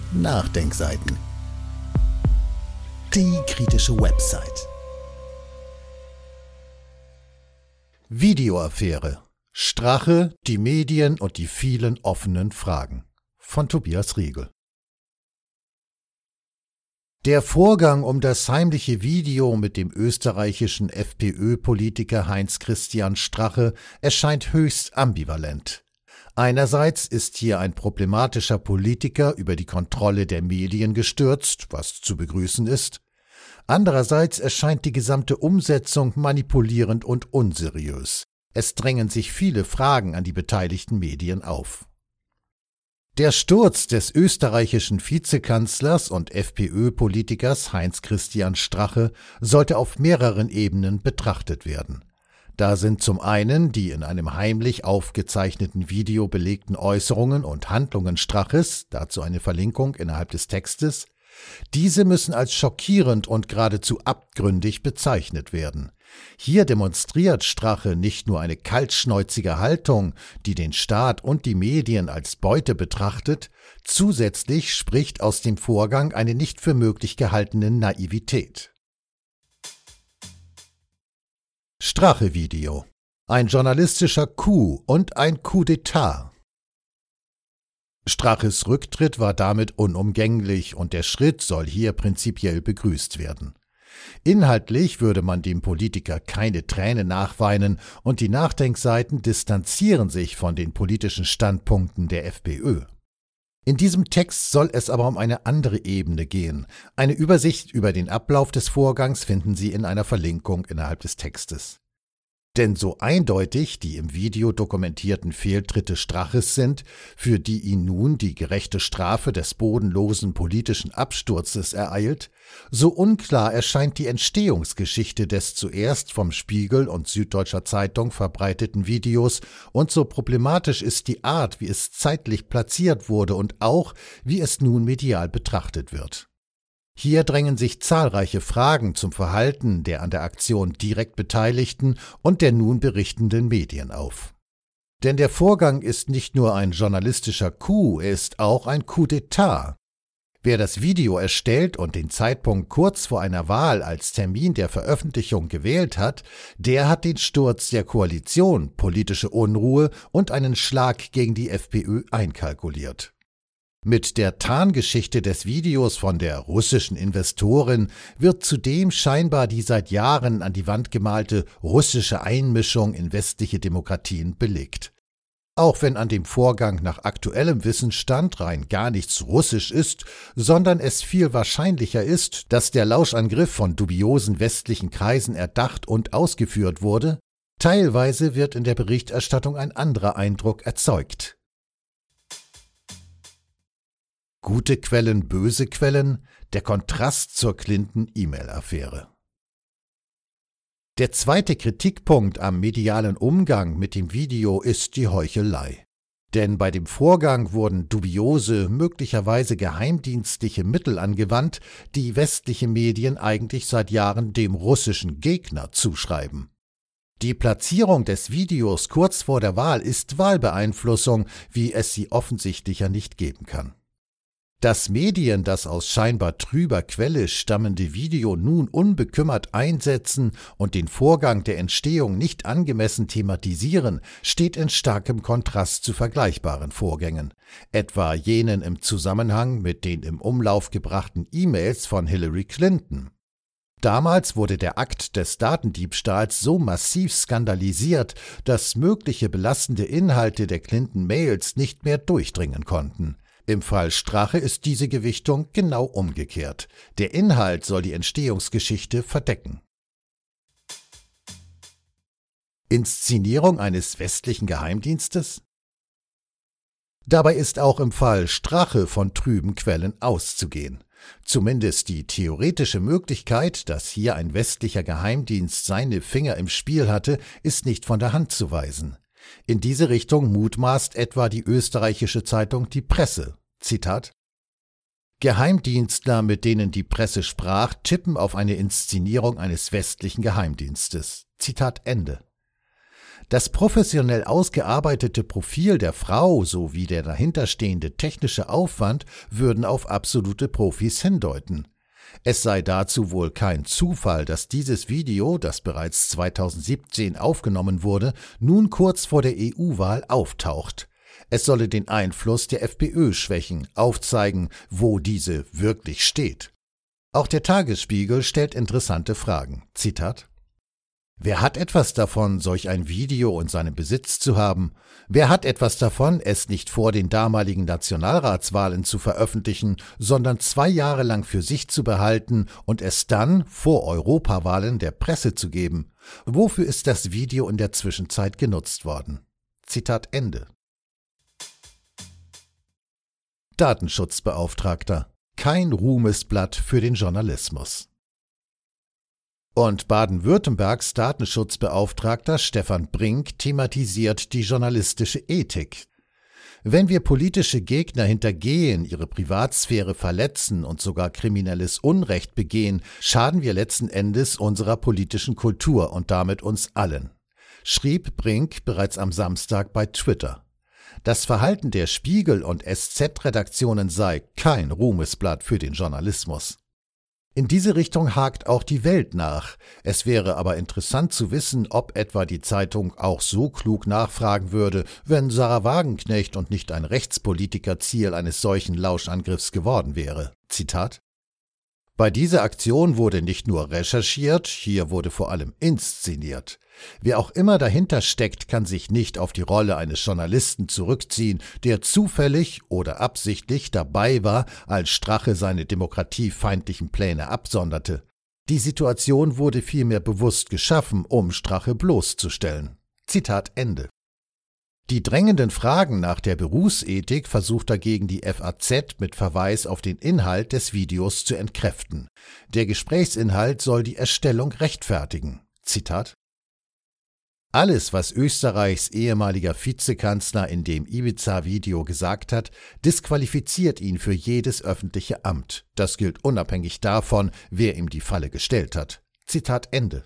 Nachdenkseiten. Die kritische Website. Videoaffäre. Strache, die Medien und die vielen offenen Fragen. Von Tobias Riegel. Der Vorgang um das heimliche Video mit dem österreichischen FPÖ-Politiker Heinz-Christian Strache erscheint höchst ambivalent. Einerseits ist hier ein problematischer Politiker über die Kontrolle der Medien gestürzt, was zu begrüßen ist. Andererseits erscheint die gesamte Umsetzung manipulierend und unseriös. Es drängen sich viele Fragen an die beteiligten Medien auf. Der Sturz des österreichischen Vizekanzlers und FPÖ-Politikers Heinz-Christian Strache sollte auf mehreren Ebenen betrachtet werden. Da sind zum einen die in einem heimlich aufgezeichneten Video belegten Äußerungen und Handlungen Straches, dazu eine Verlinkung innerhalb des Textes. Diese müssen als schockierend und geradezu abgründig bezeichnet werden. Hier demonstriert Strache nicht nur eine kaltschnäuzige Haltung, die den Staat und die Medien als Beute betrachtet, zusätzlich spricht aus dem Vorgang eine nicht für möglich gehaltene Naivität. Strache-Video. Ein journalistischer Coup und ein Coup d'État. Straches Rücktritt war damit unumgänglich und der Schritt soll hier prinzipiell begrüßt werden. Inhaltlich würde man dem Politiker keine Träne nachweinen und die Nachdenkseiten distanzieren sich von den politischen Standpunkten der FPÖ. In diesem Text soll es aber um eine andere Ebene gehen. Eine Übersicht über den Ablauf des Vorgangs finden Sie in einer Verlinkung innerhalb des Textes. Denn so eindeutig die im Video dokumentierten Fehltritte Straches sind, für die ihn nun die gerechte Strafe des bodenlosen politischen Absturzes ereilt, so unklar erscheint die Entstehungsgeschichte des zuerst vom Spiegel und Süddeutscher Zeitung verbreiteten Videos und so problematisch ist die Art, wie es zeitlich platziert wurde und auch, wie es nun medial betrachtet wird. Hier drängen sich zahlreiche Fragen zum Verhalten der an der Aktion direkt Beteiligten und der nun berichtenden Medien auf. Denn der Vorgang ist nicht nur ein journalistischer Coup, er ist auch ein Coup d'État. Wer das Video erstellt und den Zeitpunkt kurz vor einer Wahl als Termin der Veröffentlichung gewählt hat, der hat den Sturz der Koalition, politische Unruhe und einen Schlag gegen die FPÖ einkalkuliert. Mit der Tarngeschichte des Videos von der russischen Investorin wird zudem scheinbar die seit Jahren an die Wand gemalte russische Einmischung in westliche Demokratien belegt. Auch wenn an dem Vorgang nach aktuellem Wissensstand rein gar nichts russisch ist, sondern es viel wahrscheinlicher ist, dass der Lauschangriff von dubiosen westlichen Kreisen erdacht und ausgeführt wurde, teilweise wird in der Berichterstattung ein anderer Eindruck erzeugt. Gute Quellen, böse Quellen, der Kontrast zur Clinton-E-Mail-Affäre. Der zweite Kritikpunkt am medialen Umgang mit dem Video ist die Heuchelei. Denn bei dem Vorgang wurden dubiose, möglicherweise geheimdienstliche Mittel angewandt, die westliche Medien eigentlich seit Jahren dem russischen Gegner zuschreiben. Die Platzierung des Videos kurz vor der Wahl ist Wahlbeeinflussung, wie es sie offensichtlicher nicht geben kann. Dass Medien das aus scheinbar trüber Quelle stammende Video nun unbekümmert einsetzen und den Vorgang der Entstehung nicht angemessen thematisieren, steht in starkem Kontrast zu vergleichbaren Vorgängen, etwa jenen im Zusammenhang mit den im Umlauf gebrachten E-Mails von Hillary Clinton. Damals wurde der Akt des Datendiebstahls so massiv skandalisiert, dass mögliche belastende Inhalte der Clinton-Mails nicht mehr durchdringen konnten. Im Fall Strache ist diese Gewichtung genau umgekehrt. Der Inhalt soll die Entstehungsgeschichte verdecken. Inszenierung eines westlichen Geheimdienstes? Dabei ist auch im Fall Strache von trüben Quellen auszugehen. Zumindest die theoretische Möglichkeit, dass hier ein westlicher Geheimdienst seine Finger im Spiel hatte, ist nicht von der Hand zu weisen. In diese Richtung mutmaßt etwa die österreichische Zeitung Die Presse. Zitat: Geheimdienstler, mit denen die Presse sprach, tippen auf eine Inszenierung eines westlichen Geheimdienstes. Zitat Ende. Das professionell ausgearbeitete Profil der Frau sowie der dahinterstehende technische Aufwand würden auf absolute Profis hindeuten. Es sei dazu wohl kein Zufall, dass dieses Video, das bereits 2017 aufgenommen wurde, nun kurz vor der EU-Wahl auftaucht. Es solle den Einfluss der FPÖ schwächen, aufzeigen, wo diese wirklich steht. Auch der Tagesspiegel stellt interessante Fragen. Zitat: Wer hat etwas davon, solch ein Video in seinem Besitz zu haben? Wer hat etwas davon, es nicht vor den damaligen Nationalratswahlen zu veröffentlichen, sondern 2 Jahre lang für sich zu behalten und es dann vor Europawahlen der Presse zu geben? Wofür ist das Video in der Zwischenzeit genutzt worden? Zitat Ende. Datenschutzbeauftragter. Kein Ruhmesblatt für den Journalismus. Und Baden-Württembergs Datenschutzbeauftragter Stefan Brink thematisiert die journalistische Ethik. Wenn wir politische Gegner hintergehen, ihre Privatsphäre verletzen und sogar kriminelles Unrecht begehen, schaden wir letzten Endes unserer politischen Kultur und damit uns allen, schrieb Brink bereits am Samstag bei Twitter. Das Verhalten der Spiegel- und SZ-Redaktionen sei kein Ruhmesblatt für den Journalismus. In diese Richtung hakt auch die Welt nach. Es wäre aber interessant zu wissen, ob etwa die Zeitung auch so klug nachfragen würde, wenn Sarah Wagenknecht und nicht ein Rechtspolitiker Ziel eines solchen Lauschangriffs geworden wäre. Zitat: Bei dieser Aktion wurde nicht nur recherchiert, hier wurde vor allem inszeniert. Wer auch immer dahinter steckt, kann sich nicht auf die Rolle eines Journalisten zurückziehen, der zufällig oder absichtlich dabei war, als Strache seine demokratiefeindlichen Pläne absonderte. Die Situation wurde vielmehr bewusst geschaffen, um Strache bloßzustellen. Zitat Ende. Die drängenden Fragen nach der Berufsethik versucht dagegen die FAZ mit Verweis auf den Inhalt des Videos zu entkräften. Der Gesprächsinhalt soll die Erstellung rechtfertigen. Zitat: Alles, was Österreichs ehemaliger Vizekanzler in dem Ibiza-Video gesagt hat, disqualifiziert ihn für jedes öffentliche Amt. Das gilt unabhängig davon, wer ihm die Falle gestellt hat. Zitat Ende.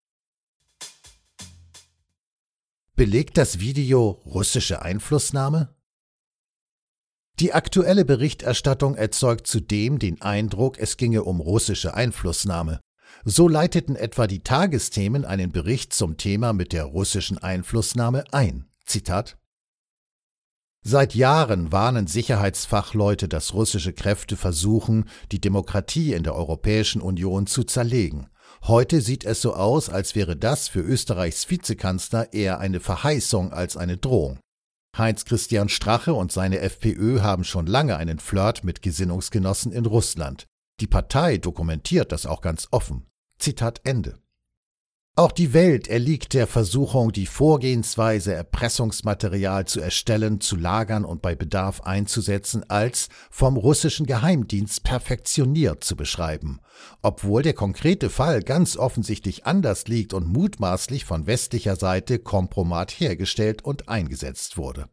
Belegt das Video russische Einflussnahme? Die aktuelle Berichterstattung erzeugt zudem den Eindruck, es ginge um russische Einflussnahme. So leiteten etwa die Tagesthemen einen Bericht zum Thema mit der russischen Einflussnahme ein. Zitat: Seit Jahren warnen Sicherheitsfachleute, dass russische Kräfte versuchen, die Demokratie in der Europäischen Union zu zerlegen. Heute sieht es so aus, als wäre das für Österreichs Vizekanzler eher eine Verheißung als eine Drohung. Heinz-Christian Strache und seine FPÖ haben schon lange einen Flirt mit Gesinnungsgenossen in Russland. Die Partei dokumentiert das auch ganz offen. Zitat Ende. Auch die Welt erliegt der Versuchung, die Vorgehensweise, Erpressungsmaterial zu erstellen, zu lagern und bei Bedarf einzusetzen, als vom russischen Geheimdienst perfektioniert zu beschreiben, obwohl der konkrete Fall ganz offensichtlich anders liegt und mutmaßlich von westlicher Seite Kompromat hergestellt und eingesetzt wurde.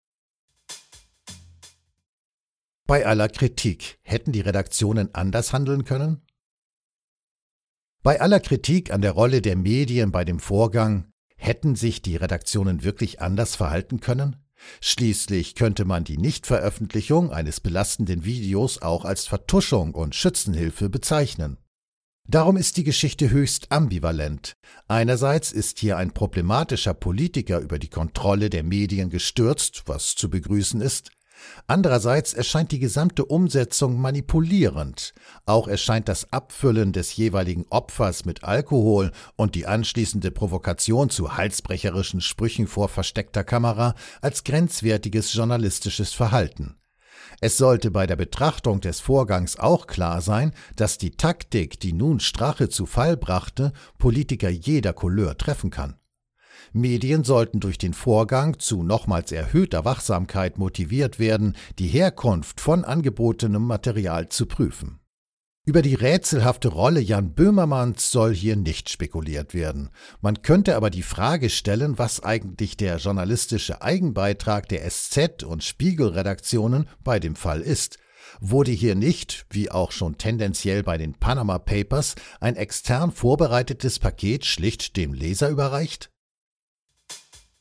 Bei aller Kritik, hätten die Redaktionen anders handeln können? Bei aller Kritik an der Rolle der Medien bei dem Vorgang, hätten sich die Redaktionen wirklich anders verhalten können? Schließlich könnte man die Nichtveröffentlichung eines belastenden Videos auch als Vertuschung und Schützenhilfe bezeichnen. Darum ist die Geschichte höchst ambivalent. Einerseits ist hier ein problematischer Politiker über die Kontrolle der Medien gestürzt, was zu begrüßen ist. Andererseits erscheint die gesamte Umsetzung manipulierend. Auch erscheint das Abfüllen des jeweiligen Opfers mit Alkohol und die anschließende Provokation zu halsbrecherischen Sprüchen vor versteckter Kamera als grenzwertiges journalistisches Verhalten. Es sollte bei der Betrachtung des Vorgangs auch klar sein, dass die Taktik, die nun Strache zu Fall brachte, Politiker jeder Couleur treffen kann. Medien sollten durch den Vorgang zu nochmals erhöhter Wachsamkeit motiviert werden, die Herkunft von angebotenem Material zu prüfen. Über die rätselhafte Rolle Jan Böhmermanns soll hier nicht spekuliert werden. Man könnte aber die Frage stellen, was eigentlich der journalistische Eigenbeitrag der SZ- und Spiegel-Redaktionen bei dem Fall ist. Wurde hier nicht, wie auch schon tendenziell bei den Panama Papers, ein extern vorbereitetes Paket schlicht dem Leser überreicht?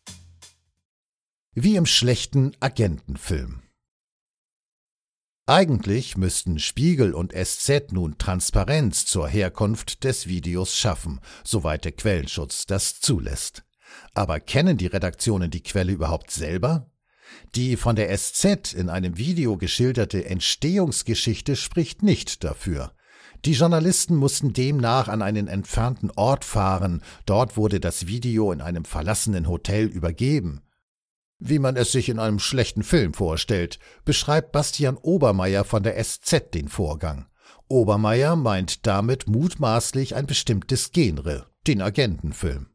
Wie im schlechten Agentenfilm. Eigentlich müssten Spiegel und SZ nun Transparenz zur Herkunft des Videos schaffen, soweit der Quellenschutz das zulässt. Aber kennen die Redaktionen die Quelle überhaupt selber? Die von der SZ in einem Video geschilderte Entstehungsgeschichte spricht nicht dafür. Die Journalisten mussten demnach an einen entfernten Ort fahren, dort wurde das Video in einem verlassenen Hotel übergeben. Wie man es sich in einem schlechten Film vorstellt, beschreibt Bastian Obermeier von der SZ den Vorgang. Obermeier meint damit mutmaßlich ein bestimmtes Genre, den Agentenfilm.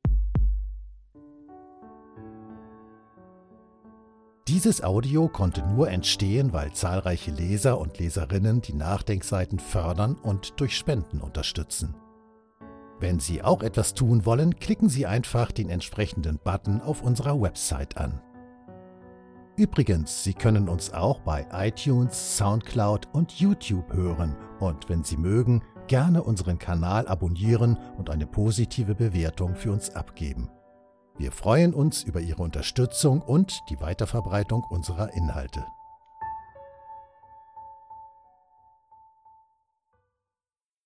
Dieses Audio konnte nur entstehen, weil zahlreiche Leser und Leserinnen die Nachdenkseiten fördern und durch Spenden unterstützen. Wenn Sie auch etwas tun wollen, klicken Sie einfach den entsprechenden Button auf unserer Website an. Übrigens, Sie können uns auch bei iTunes, Soundcloud und YouTube hören und wenn Sie mögen, gerne unseren Kanal abonnieren und eine positive Bewertung für uns abgeben. Wir freuen uns über Ihre Unterstützung und die Weiterverbreitung unserer Inhalte.